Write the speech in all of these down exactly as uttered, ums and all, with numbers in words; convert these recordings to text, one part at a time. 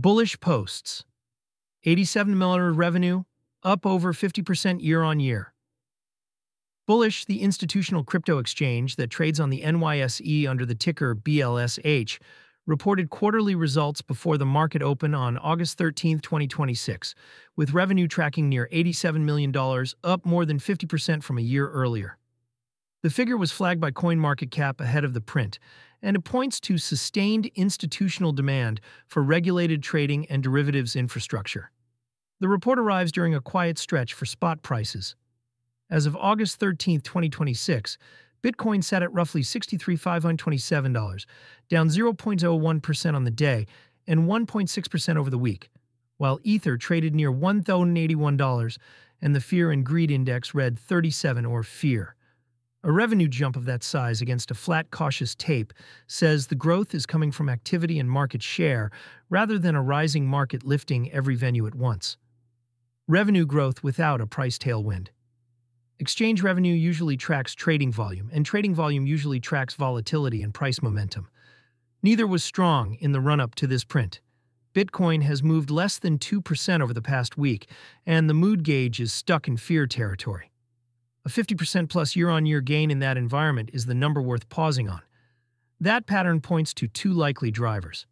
Bullish posts. eighty-seven million dollars revenue, up over fifty percent year on year. Bullish, the institutional crypto exchange that trades on the N Y S E under the ticker B L S H, reported quarterly results before the market open on August thirteenth, twenty twenty-six, with revenue tracking near eighty-seven million dollars, up more than fifty percent from a year earlier. The figure was flagged by CoinMarketCap ahead of the print, and it points to sustained institutional demand for regulated trading and derivatives infrastructure. The report arrives during a quiet stretch for spot prices. As of August thirteenth, twenty twenty-six, Bitcoin sat at roughly sixty-three thousand five hundred twenty-seven dollars, down zero point zero one percent on the day and one point six percent over the week, while Ether traded near one thousand eighty-one dollars and the Fear and Greed Index read thirty-seven or fear. A revenue jump of that size against a flat, cautious tape says the growth is coming from activity and market share rather than a rising market lifting every venue at once. Revenue growth without a price tailwind. Exchange revenue usually tracks trading volume, and trading volume usually tracks volatility and price momentum. Neither was strong in the run-up to this print. Bitcoin has moved less than two percent over the past week, and the mood gauge is stuck in fear territory. A fifty percent plus year-on-year gain in that environment is the number worth pausing on. That pattern points to two likely drivers.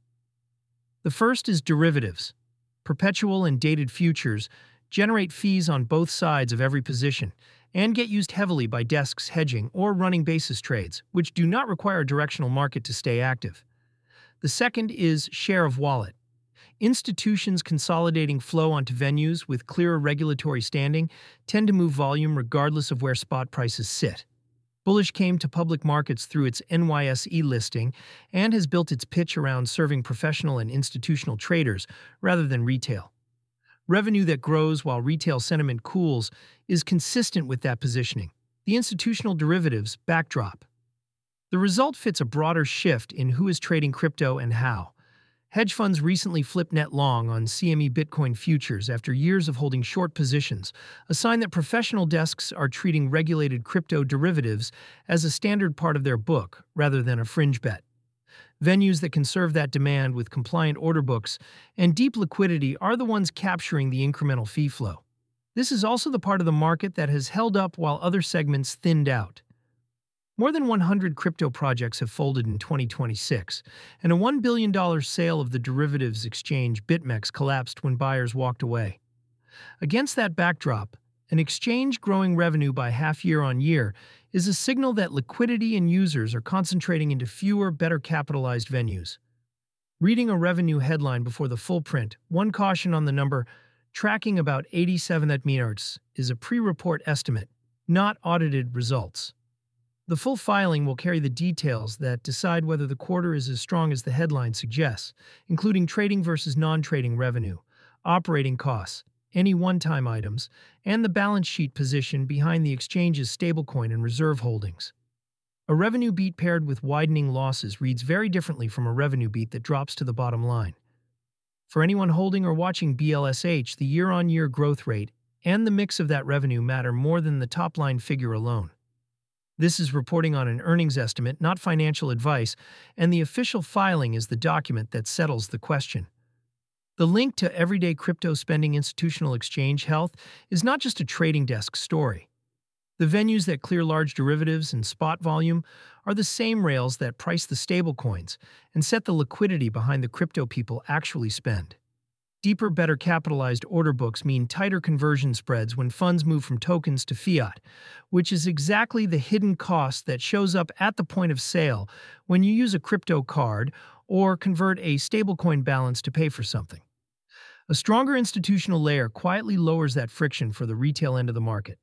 The first is derivatives. Perpetual and dated futures generate fees on both sides of every position, and get used heavily by desks hedging or running basis trades, which do not require a directional market to stay active. The second is share of wallet. Institutions consolidating flow onto venues with clearer regulatory standing tend to move volume regardless of where spot prices sit. Bullish came to public markets through its N Y S E listing and has built its pitch around serving professional and institutional traders rather than retail. Revenue that grows while retail sentiment cools is consistent with that positioning. The institutional derivatives backdrop. The result fits a broader shift in who is trading crypto and how. Hedge funds recently flipped net long on C M E Bitcoin futures after years of holding short positions, a sign that professional desks are treating regulated crypto derivatives as a standard part of their book rather than a fringe bet. Venues that can serve that demand with compliant order books and deep liquidity are the ones capturing the incremental fee flow. This is also the part of the market that has held up while other segments thinned out. More than one hundred crypto projects have folded in twenty twenty-six, and a one billion dollars sale of the derivatives exchange BitMEX collapsed when buyers walked away. Against that backdrop, an exchange growing revenue by half year on year is a signal that liquidity and users are concentrating into fewer, better capitalized venues. Reading a revenue headline before the full print, one caution on the number, tracking about eighty-seven million is a pre-report estimate, not audited results. The full filing will carry the details that decide whether the quarter is as strong as the headline suggests, including trading versus non-trading revenue, operating costs, any one-time items, and the balance sheet position behind the exchange's stablecoin and reserve holdings. A revenue beat paired with widening losses reads very differently from a revenue beat that drops to the bottom line. For anyone holding or watching B L S H, the year-on-year growth rate and the mix of that revenue matter more than the top-line figure alone. This is reporting on an earnings estimate, not financial advice, and the official filing is the document that settles the question. The link to Everyday Crypto Spending Institutional Exchange Health is not just a trading desk story. The venues that clear large derivatives and spot volume are the same rails that price the stablecoins and set the liquidity behind the crypto people actually spend. Deeper, better capitalized order books mean tighter conversion spreads when funds move from tokens to fiat, which is exactly the hidden cost that shows up at the point of sale when you use a crypto card or convert a stablecoin balance to pay for something. A stronger institutional layer quietly lowers that friction for the retail end of the market.